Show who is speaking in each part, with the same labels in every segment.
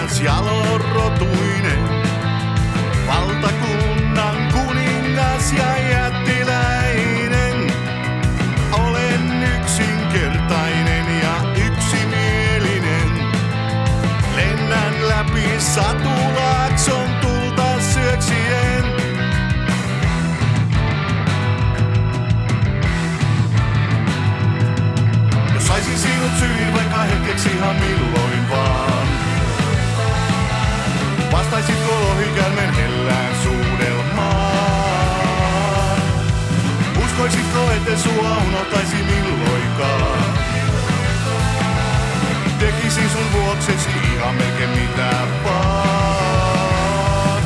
Speaker 1: Kuningas jalorotuinen, valtakunnan kuningas ja jättiläinen. Olen yksinkertainen ja yksimielinen. Lennän läpi Satulaakson tulta syöksien. Jos saisin sinut syliin vaikka hetkeksi ihan milloin vaan, vastaisitko lohikäärmeen hellään suudelmaan? Uskoisitko, ette sua unohtaisi milloinkaan? Tekisin sun vuoksesi ihan melkein mitä vaan.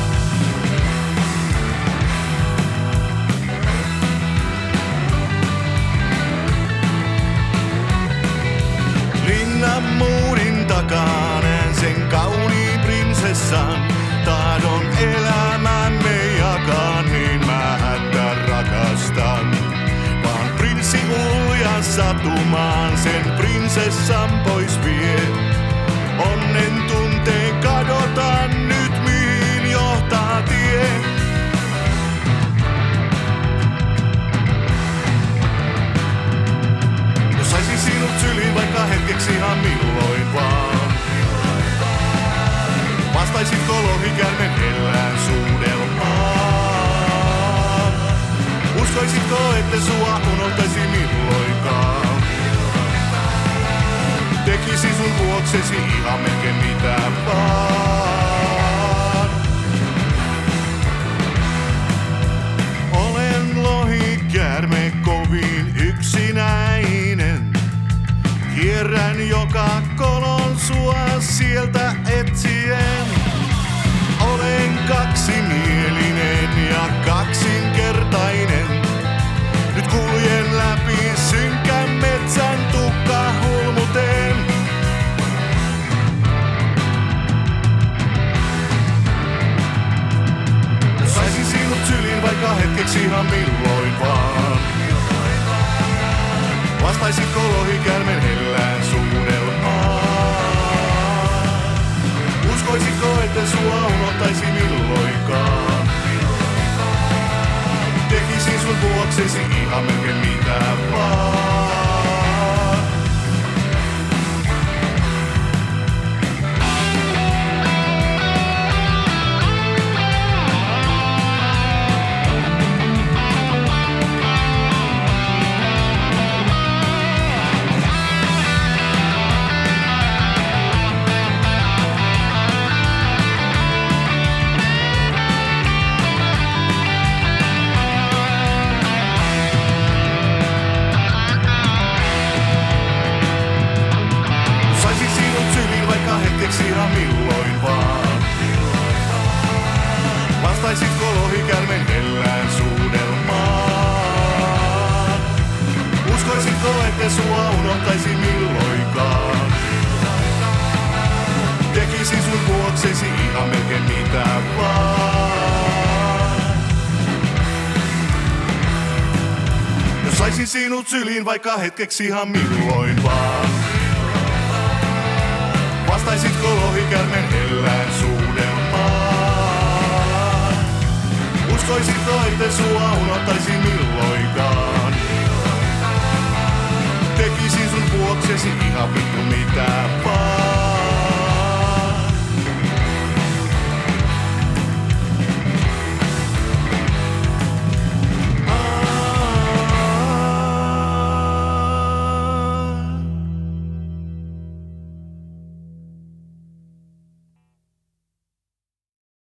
Speaker 1: Linnan muurin takaa näen sen kauniin prinsessan. Tahdon elämämme jakaa, niin mä häntä rakastan. Vaan prinssi ulja satumaan sen prinsessan pois vie. Onnen tunteen kadota nyt, mihin johtaa tie. Jos saisin sinut syliin vaikka hetkeksi ihan milloin vaan, vastaisitko lohikäärmeen hellään suudelmaan? Uskoisitko, ette sua unohtaisi milloinkaan? Tekisin sun vuoksesi ihan melkein mitä vaan. Olen lohikäärme kovin yksinäinen. Kierrän joka kolon sua sieltä etsien. Olen kaksimielinen ja kaksinkertainen. Nyt kuljen läpi synkän metsän tukkahulmuteen. Jos saisin sinut syliin vaikka hetkeksi ihan milloin vaan, vastaisitko lohikäärmeen hellään suudelmaan? Uskoisitko, ette sua unohtaisi milloinkaan? Tekisin sun vuoksesi ihan melkein mitä vaan. Ihan milloin vaan, vastaisitko lohikäärmeen hellään suudelmaan? Uskoisitko, ette sua unohtaisi milloinkaan? Tekisin sun vuoksesi ihan melkein mitä vaan. Jos saisin sinut syliin vaikka hetkeksi ihan milloin vaan, vastaisitko lohikäärmeen hellään suudelmaan? Uskoisitko, ette sua unohtaisi milloinkaan? Tekisin sun vuoksesi ihan vittu mitä vaan.